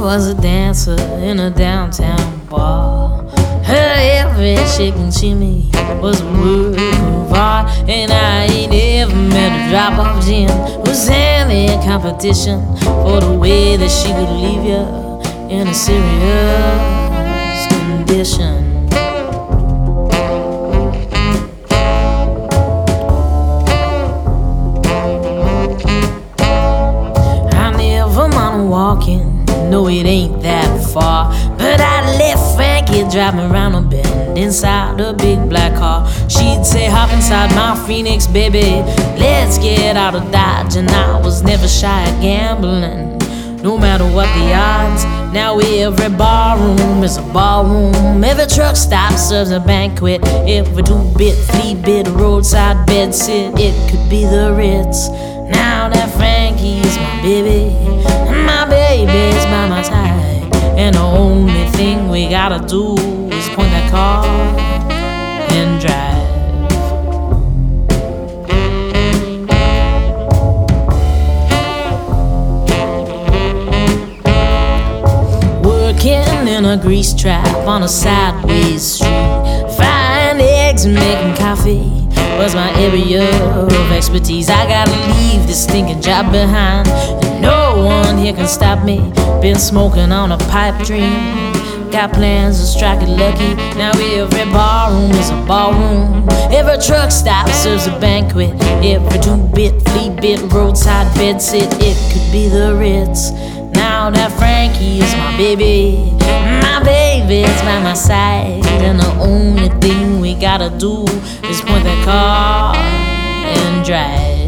was a dancer in a downtown bar. Her every shake and shimmy was a work of art, and I ain't ever met a drop of gin who's any competition for the way that she could leave you in a serious condition. I never mind walking, no it ain't that far, but I let Frankie drive me around a bend inside a big black car. She'd say hop inside my Phoenix, baby, let's get out of Dodge. And I was never shy of gambling, no matter what the odds. Now every barroom is a ballroom, every truck stop serves a banquet, every 2-bit, 3-bit roadside bed sit, it could be the Ritz. Now that Frankie's my baby, and my baby's by my side, and the only thing we gotta do is point that car and drive. Working in a grease trap on a sideways street, frying eggs and making coffee was my area of expertise. I gotta leave this stinking job behind, and no one here can stop me. Been smoking on a pipe dream, got plans to strike it lucky. Now every barroom is a ballroom, every truck stop serves a banquet, every 2-bit, 3-bit roadside bed sit, it could be the Ritz. Now that Frankie is my baby's by my side, and the only thing we gotta do is point that car and drive.